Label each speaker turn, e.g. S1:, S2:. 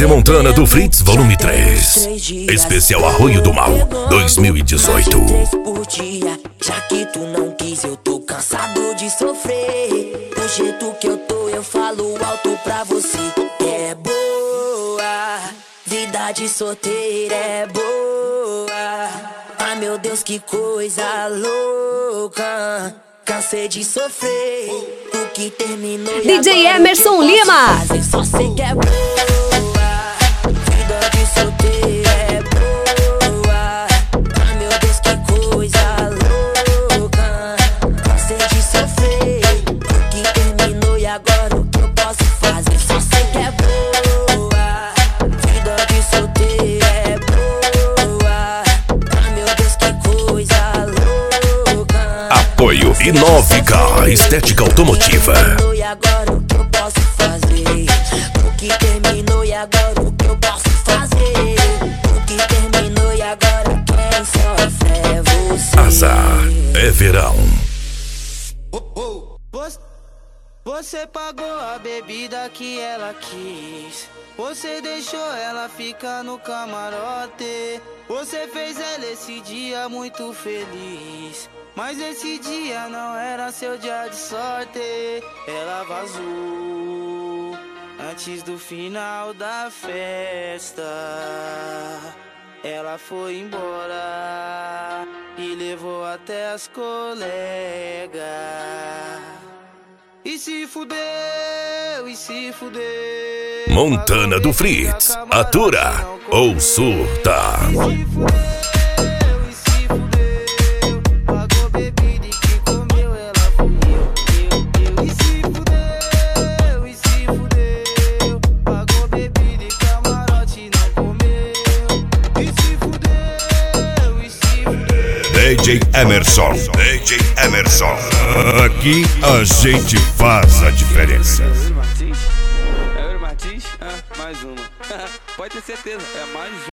S1: CD Montana do Fritz, volume 3. Especial Arroio do Mal, 2018.
S2: 3 por dia, já que tu não quis, eu tô cansado de sofrer. Do jeito que eu tô, eu falo alto pra você. É boa, vida de solteira é boa. Ai meu Deus, que coisa louca. Cansei de sofrer, o que terminou.
S3: DJ Emerson Lima.
S2: Só sei que é boa, vida de solteira é boa. Ai meu Deus, que coisa louca. Cansei de sofrer, o que terminou e agora o que eu posso fazer? Só sei que é boa, vida de solteira é boa. Ai meu Deus, que coisa louca.
S1: Apoio Inovica, estética automotiva.
S2: E agora o que eu posso fazer? O que terminou e agora o que eu posso fazer? O que terminou e agora quem sofre é você.
S1: Azar é verão.
S4: Você pagou a bebida que ela quis. Você deixou ela ficar no camarote. Você fez ela esse dia muito feliz. Mas esse dia não era seu dia de sorte. Ela vazou antes do final da festa. Ela foi embora e levou até as colegas. E se fudeu, e se fudeu.
S1: Montana do Fritz, atura ou surta. DJ Emerson, DJ Emerson. Aqui a gente faz a diferença.
S5: É o Martins? Mais uma. Pode ter certeza, é mais uma.